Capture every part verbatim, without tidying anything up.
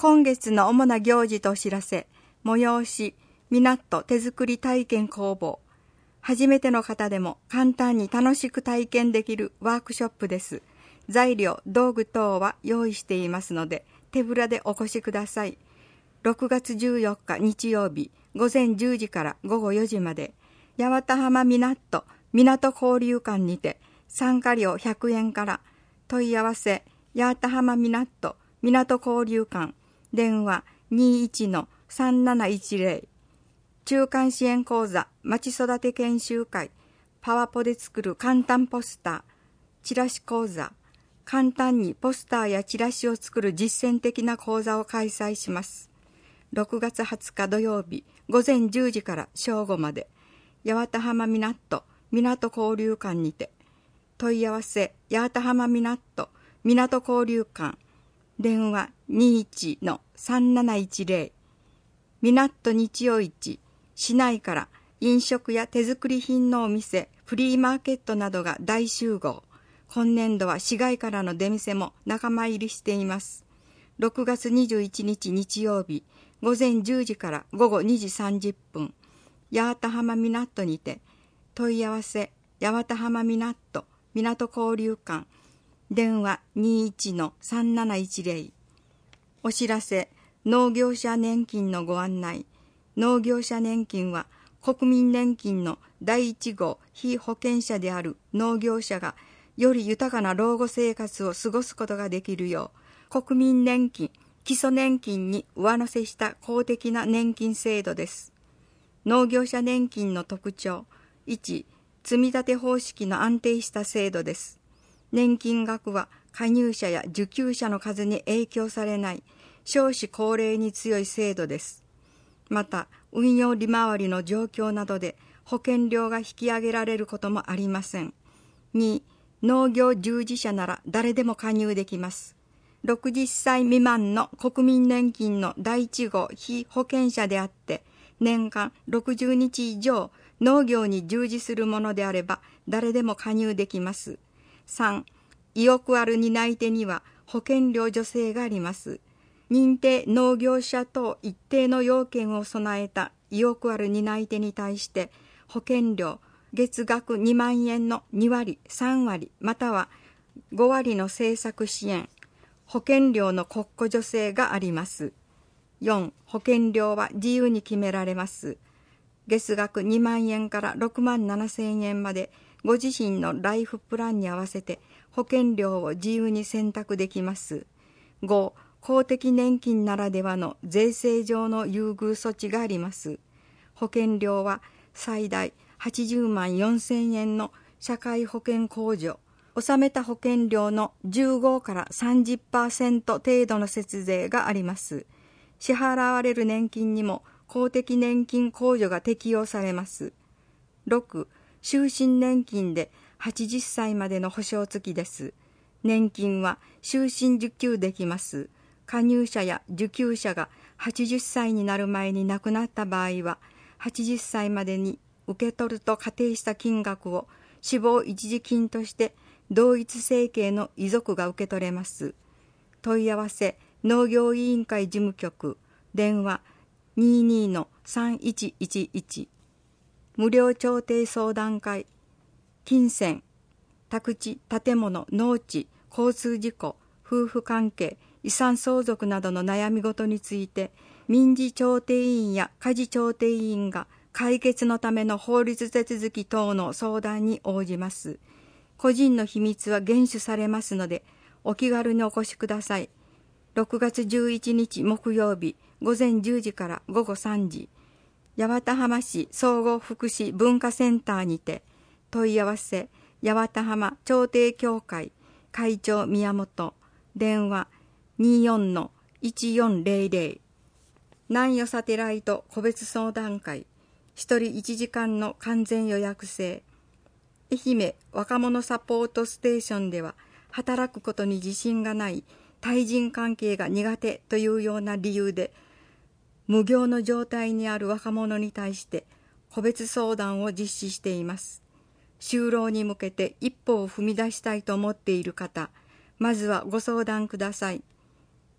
今月の主な行事とお知らせ、催し、港手作り体験工房。初めての方でも簡単に楽しく体験できるワークショップです。材料、道具等は用意していますので、手ぶらでお越しください。ろくがつじゅうよっか日曜日、午前じゅうじから午後よじまで、八幡浜港、港交流館にて、参加料ひゃくえんから、問い合わせ、八幡浜港、港交流館、電話 にじゅういちのさんなないちぜろ、中間支援講座、まち育て研修会、パワポで作る簡単ポスター、チラシ講座、簡単にポスターやチラシを作る実践的な講座を開催します。ろくがつはつか土曜日、午前じゅうじから正午まで、八幡浜港、港交流館にて、問い合わせ、八幡浜港、港交流館、電話 にじゅういちのさんなないちぜろ、港日曜市、市内から飲食や手作り品のお店、フリーマーケットなどが大集合。今年度は市外からの出店も仲間入りしています。ろくがつにじゅういちにち日曜日、午前じゅうじから午後にじさんじゅっぷん、八幡浜港にて、問い合わせ、八幡浜港、港交流館、電話 にじゅういちのさんなないちぜろ。お知らせ、農業者年金のご案内。農業者年金は、国民年金のだいいちごう被保険者である農業者が、より豊かな老後生活を過ごすことができるよう、国民年金、基礎年金に上乗せした公的な年金制度です。農業者年金の特徴。いち、積み立て方式の安定した制度です。年金額は加入者や受給者の数に影響されない少子高齢に強い制度です。また、運用利回りの状況などで保険料が引き上げられることもありません。に、農業従事者なら誰でも加入できます。ろくじゅっさい未満の国民年金のだいいちごう被保険者であって、年間ろくじゅうにち以上農業に従事するものであれば誰でも加入できます。さん、意欲ある担い手には保険料助成があります。認定農業者等一定の要件を備えた意欲ある担い手に対して保険料月額にまんえんのにわり、さんわりまたはごわりの政策支援、保険料の国庫助成があります。よん、保険料は自由に決められます。月額にまんえんからろくまんななせんえんまでご自身のライフプランに合わせて保険料を自由に選択できます。ご、公的年金ならではの税制上の優遇措置があります。保険料は最大はちじゅうまんよんせんえんの社会保険控除、納めた保険料のじゅうごからさんじゅっパーセント程度の節税があります。支払われる年金にも公的年金控除が適用されます。ろく、終身年金ではちじゅっさいまでの保証付きです。年金は終身受給できます。加入者や受給者がはちじゅっさいになる前に亡くなった場合は、はちじゅっさいまでに受け取ると仮定した金額を死亡一時金として同一生計の遺族が受け取れます。問い合わせ、農業委員会事務局、電話 にじゅうにのさんいちいちいち、無料調停相談会、金銭、宅地、建物、農地、交通事故、夫婦関係、遺産相続などの悩み事について、民事調停委員や家事調停委員が解決のための法律手続き等の相談に応じます。個人の秘密は厳守されますので、お気軽にお越しください。ろくがつじゅういちにち木曜日、午前じゅうじから午後さんじ、八幡浜市総合福祉文化センターにて、問い合わせ、八幡浜調停協会会長宮本、電話 にじゅうよんのいちよんぜろぜろ、南予サテライト個別相談会、一人いちじかんの完全予約制。愛媛若者サポートステーションでは、働くことに自信がない、対人関係が苦手というような理由で、無業の状態にある若者に対して個別相談を実施しています。就労に向けて一歩を踏み出したいと思っている方、まずはご相談ください。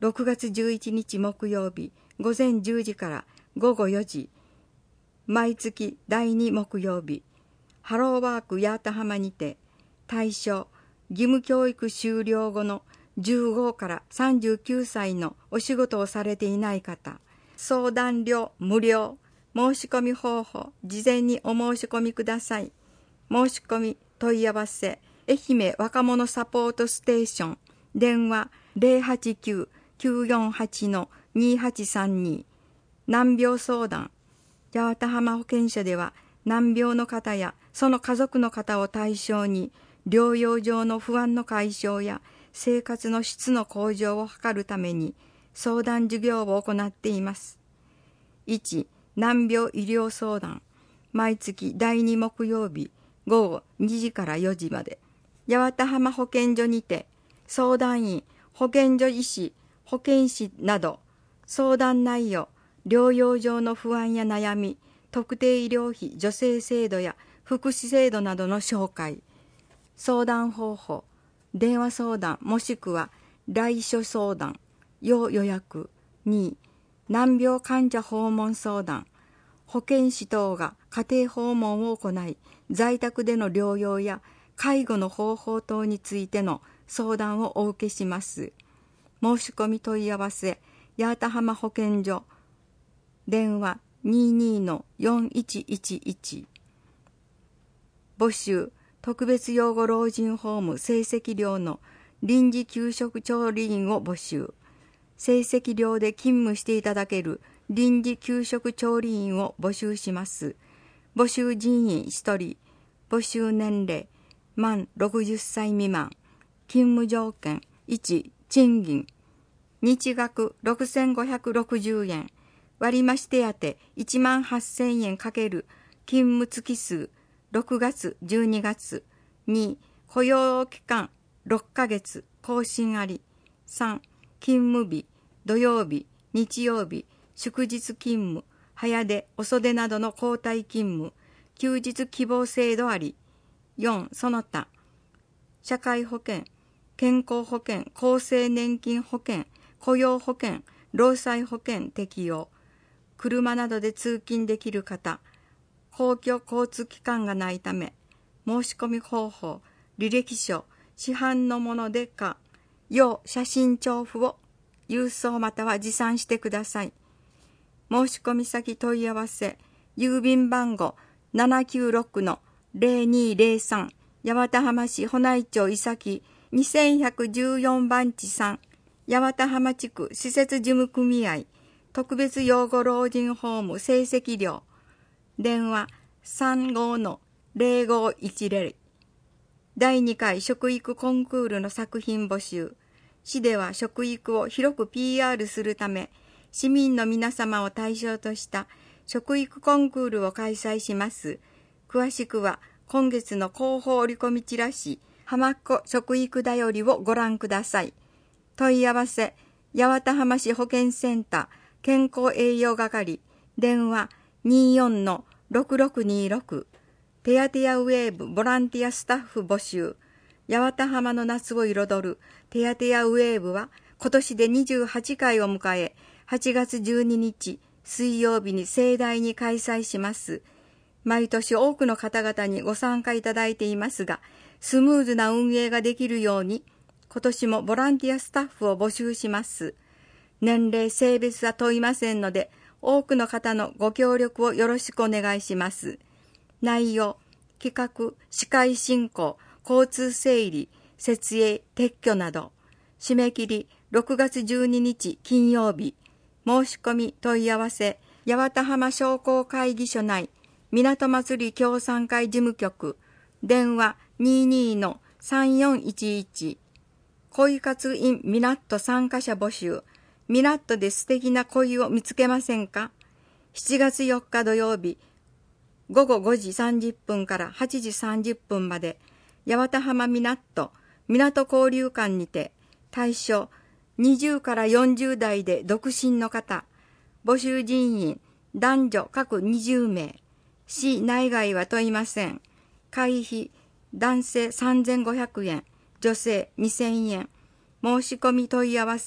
ろくがつじゅういちにち木曜日午前じゅうじから午後よじ、毎月だいに木曜日、ハローワーク八幡浜にて、対象、義務教育終了後のじゅうごからさんじゅうきゅうさいのお仕事をされていない方、相談料無料、申し込み方法、事前にお申し込みください。申し込み問い合わせ、愛媛若者サポートステーション、電話 ゼロはちきゅう きゅうよんはち にはちさんに、難病相談、八幡浜保健所では難病の方やその家族の方を対象に、療養上の不安の解消や生活の質の向上を図るために相談授業を行っています。いち. 難病医療相談、毎月だいに木曜日午後にじからよじまで、八幡浜保健所にて、相談員、保健所医師、保健師など、相談内容、療養上の不安や悩み、特定医療費助成制度や福祉制度などの紹介、相談方法、電話相談もしくは来所相談、要予約。に. 難病患者訪問相談、保健師等が家庭訪問を行い、在宅での療養や介護の方法等についての相談をお受けします。申し込み問い合わせ、八幡浜保健所、電話 にじゅうにのよんいちいちいち。募集、特別養護老人ホーム成績寮の臨時給食調理員を募集。成績寮で勤務していただける臨時給食調理員を募集します。募集人員ひとり、募集年齢、満ろくじゅっさい未満。勤務条件、いち、賃金。日額ろくせんごひゃくろくじゅうえん。割増手当いちまんはっせんえんかける勤務月数ろくがつ、じゅうにがつ。に、雇用期間ろっかげつ、更新あり。さん、勤務日、土曜日、日曜日、祝日勤務、早出、遅出などの交代勤務、休日希望制度あり。よん、その他。社会保険、健康保険、厚生年金保険、雇用保険、労災保険適用。車などで通勤できる方、公共交通機関がないため、申し込み方法、履歴書、市販のものでか、要写真調布を郵送または持参してください。申し込み先問い合わせ、郵便番号 ななきゅうろくのゼロにゼロさん、八幡浜市保内町伊崎にせんひゃくじゅうよんばんちさん、八幡浜地区施設事務組合、特別養護老人ホーム成績寮、電話 さんごのゼロごいちゼロ。だいにかい食育コンクールの作品募集。市では食育を広く ピーアール するため、市民の皆様を対象とした食育コンクールを開催します。詳しくは今月の広報折り込みチラシ、浜っ子食育だよりをご覧ください。問い合わせ、八幡浜市保健センター健康栄養係、電話 にじゅうよんのろくろくにろく。手当やウェーブボランティアスタッフ募集。八幡浜の夏を彩る手当やウェーブは今年でにじゅうはちかいを迎え、はちがつじゅうににち水曜日に盛大に開催します。毎年多くの方々にご参加いただいていますが、スムーズな運営ができるように、今年もボランティアスタッフを募集します。年齢、性別は問いませんので、多くの方のご協力をよろしくお願いします。内容、企画、司会進行、交通整理、設営、撤去など。締め切りろくがつじゅうににち金曜日。申し込み問い合わせ、八幡浜商工会議所内、港祭り協賛会事務局、電話 にじゅうにのさんよんいちいち。恋活 in ミナット参加者募集。ミナットで素敵な恋を見つけませんか？しちがつよっか土曜日、ごごごじさんじゅっぷんからはちじさんじゅっぷんまで、八幡浜ミナット、港交流館にて、対象にじゅうからよんじゅうだいで独身の方、募集人員、男女各にじゅうめい、市内外は問いません。会費、男性さんぜんごひゃくえん、女性にせんえん。申し込み問い合わせ、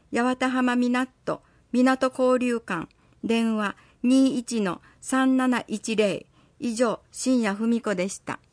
八幡浜港、港交流館、電話 にじゅういちのさんなないちぜろ。以上、深夜文子でした。